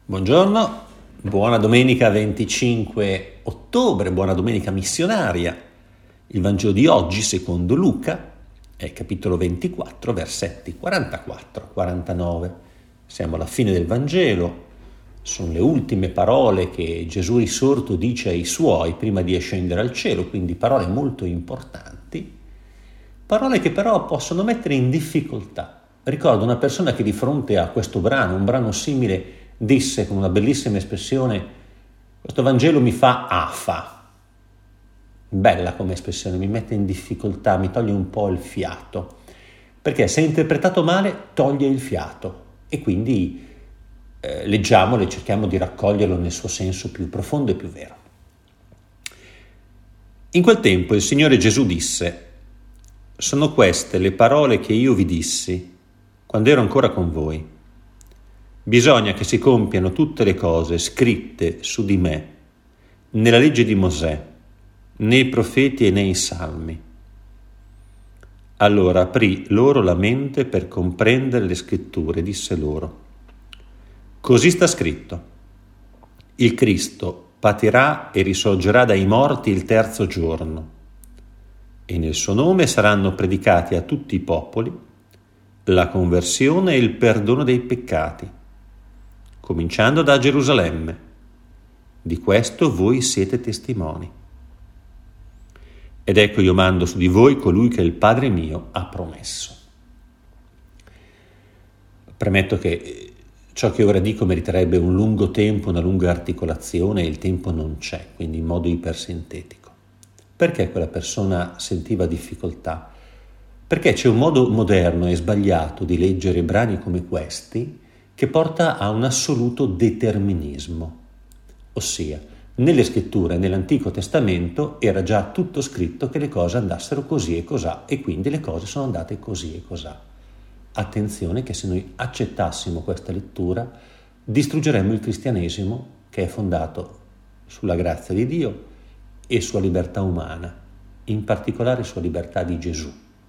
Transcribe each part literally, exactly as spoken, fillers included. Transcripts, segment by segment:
Buongiorno, buona domenica venticinque ottobre, buona domenica missionaria. Il Vangelo di oggi, secondo Luca, è capitolo ventiquattro, versetti quarantaquattro quarantanove. Siamo alla fine del Vangelo, sono le ultime parole che Gesù risorto dice ai suoi prima di ascendere al cielo, quindi parole molto importanti, parole che però possono mettere in difficoltà. Ricordo una persona che di fronte a questo brano, un brano simile, disse con una bellissima espressione: questo Vangelo mi fa afa. Bella come espressione, mi mette in difficoltà, mi toglie un po' il fiato, perché se interpretato male toglie il fiato e quindi eh, leggiamolo e cerchiamo di raccoglierlo nel suo senso più profondo e più vero. In quel tempo il Signore Gesù disse: sono queste le parole che io vi dissi quando ero ancora con voi. Bisogna che si compiano tutte le cose scritte su di me nella legge di Mosè, nei profeti e nei salmi. Allora aprì loro la mente per comprendere le scritture, disse loro: così sta scritto, il Cristo patirà e risorgerà dai morti il terzo giorno, e nel suo nome saranno predicati a tutti i popoli la conversione e il perdono dei peccati, cominciando da Gerusalemme. Di questo voi siete testimoni. Ed ecco io mando su di voi colui che il Padre mio ha promesso. Premetto che ciò che ora dico meriterebbe un lungo tempo, una lunga articolazione, e il tempo non c'è, quindi in modo ipersintetico. Perché quella persona sentiva difficoltà? Perché c'è un modo moderno e sbagliato di leggere brani come questi che porta a un assoluto determinismo, ossia nelle scritture, nell'Antico Testamento era già tutto scritto che le cose andassero così e cosà, e quindi le cose sono andate così e cosà. Attenzione che se noi accettassimo questa lettura distruggeremmo il cristianesimo, che è fondato sulla grazia di Dio e sulla libertà umana, in particolare sulla libertà di Gesù.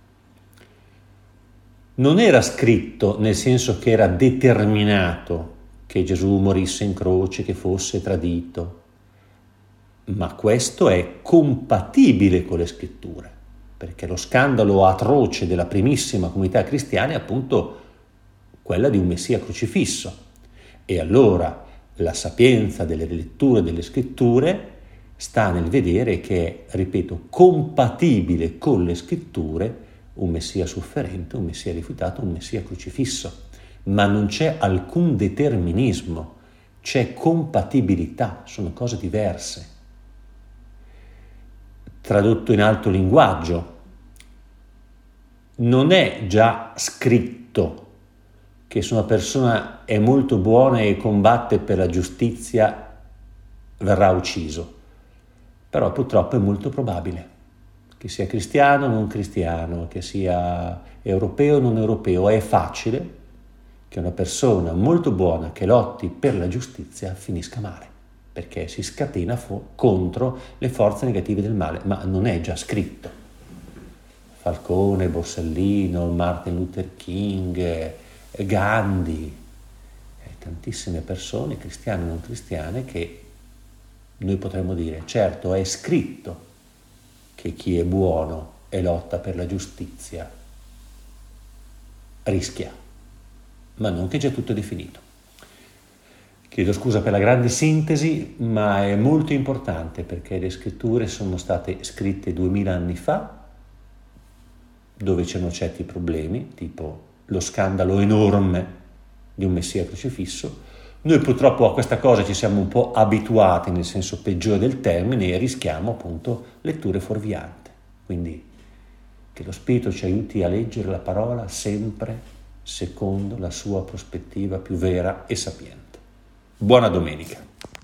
Non era scritto nel senso che era determinato che Gesù morisse in croce, che fosse tradito, ma questo è compatibile con le scritture, perché lo scandalo atroce della primissima comunità cristiana è appunto quella di un Messia crocifisso. E allora la sapienza delle letture delle scritture sta nel vedere che è, ripeto, compatibile con le scritture un Messia sofferente, un Messia rifiutato, un Messia crocifisso, ma non c'è alcun determinismo, c'è compatibilità, sono cose diverse. Tradotto in alto linguaggio, non è già scritto che se una persona è molto buona e combatte per la giustizia verrà ucciso, però purtroppo è molto probabile che sia cristiano o non cristiano, che sia europeo o non europeo. È facile che una persona molto buona che lotti per la giustizia finisca male, perché si scatena fo- contro le forze negative del male, ma non è già scritto. Falcone, Borsellino, Martin Luther King, Gandhi, e tantissime persone, cristiane o non cristiane, che noi potremmo dire, certo è scritto che chi è buono e lotta per la giustizia rischia, ma non che già tutto è definito. Chiedo scusa per la grande sintesi, ma è molto importante perché le scritture sono state scritte duemila anni fa, dove c'erano certi problemi, tipo lo scandalo enorme di un Messia crocifisso. Noi purtroppo a questa cosa ci siamo un po' abituati nel senso peggiore del termine e rischiamo appunto letture fuorvianti. Quindi che lo Spirito ci aiuti a leggere la parola sempre secondo la sua prospettiva più vera e sapiente. Buona domenica.